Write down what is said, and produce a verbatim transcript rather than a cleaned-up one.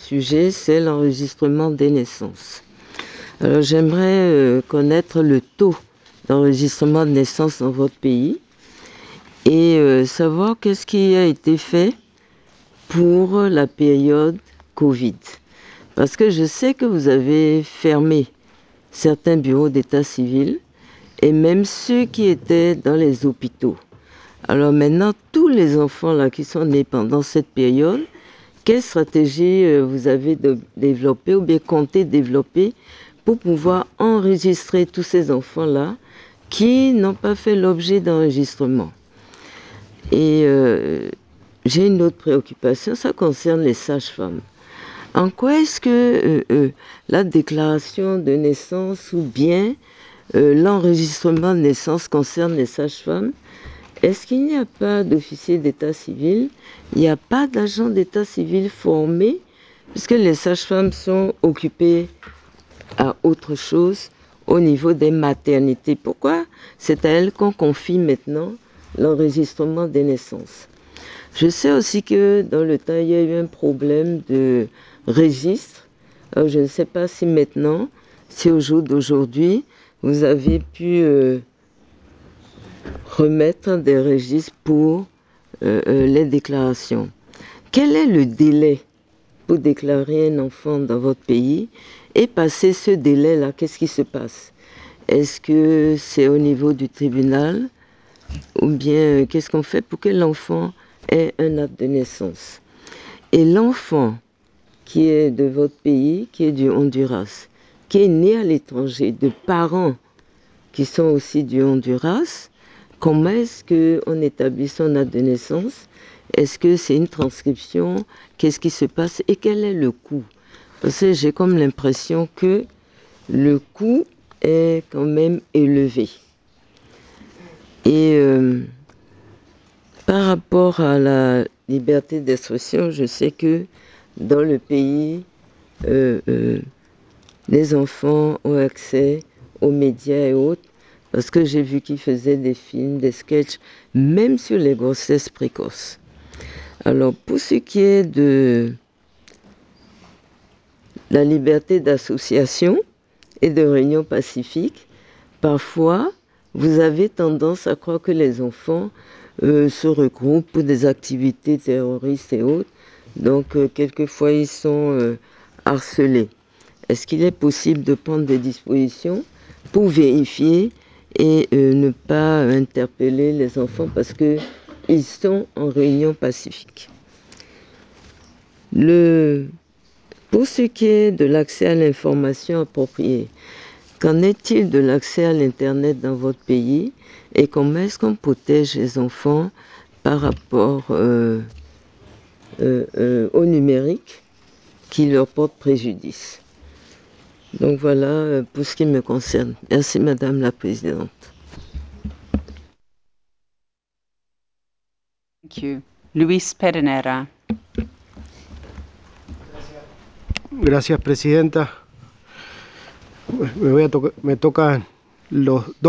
sujet, c'est l'enregistrement des naissances. Alors j'aimerais euh, connaître le taux d'enregistrement de naissances dans votre pays et euh, savoir qu'est-ce qui a été fait pour la période Covid. Parce que je sais que vous avez fermé certains bureaux d'état civil et même ceux qui étaient dans les hôpitaux. Alors maintenant, tous les enfants là qui sont nés pendant cette période, quelle stratégie euh, vous avez de développée ou bien comptez développer pour pouvoir enregistrer tous ces enfants-là qui n'ont pas fait l'objet d'enregistrement? Et euh, j'ai une autre préoccupation, ça concerne les sages-femmes. En quoi est-ce que euh, euh, la déclaration de naissance ou bien euh, l'enregistrement de naissance concerne les sages-femmes? Est-ce qu'il n'y a pas d'officier d'état civil? Il n'y a pas d'agent d'état civil formé? Puisque les sages-femmes sont occupées à autre chose au niveau des maternités. Pourquoi c'est à elles qu'on confie maintenant l'enregistrement des naissances? Je sais aussi que dans le temps, il y a eu un problème de registre. Alors, je ne sais pas si maintenant, si au jour d'aujourd'hui, vous avez pu euh, remettre des registres pour euh, euh, les déclarations. Quel est le délai pour déclarer un enfant dans votre pays? Et passé ce délai-là, qu'est-ce qui se passe? Est-ce que c'est au niveau du tribunal? Ou bien, qu'est-ce qu'on fait pour que l'enfant ait un acte de naissance? Et l'enfant qui est de votre pays, qui est du Honduras, qui est né à l'étranger, de parents qui sont aussi du Honduras, comment est-ce qu'on établit son acte de naissance? Est-ce que c'est une transcription? Qu'est-ce qui se passe? Et quel est le coût? Parce que j'ai comme l'impression que le coût est quand même élevé. Et euh, par rapport à la liberté d'expression, je sais que dans le pays, euh, euh, les enfants ont accès aux médias et autres, parce que j'ai vu qu'ils faisaient des films, des sketchs, même sur les grossesses précoces. Alors, pour ce qui est de la liberté d'association et de réunion pacifique, parfois, vous avez tendance à croire que les enfants euh, se regroupent pour des activités terroristes et autres. Donc, euh, quelquefois, ils sont euh, harcelés. Est-ce qu'il est possible de prendre des dispositions pour vérifier et euh, ne pas interpeller les enfants parce qu'ils sont en réunion pacifique? Le... Pour ce qui est de l'accès à l'information appropriée, qu'en est-il de l'accès à l'Internet dans votre pays et comment est-ce qu'on protège les enfants par rapport euh, euh, euh, au numérique qui leur porte préjudice? Donc voilà euh, pour ce qui me concerne. Merci Madame la Présidente. Thank you. Luis Pedernera. Gracias, Presidenta. Me, voy a to me tocan los dos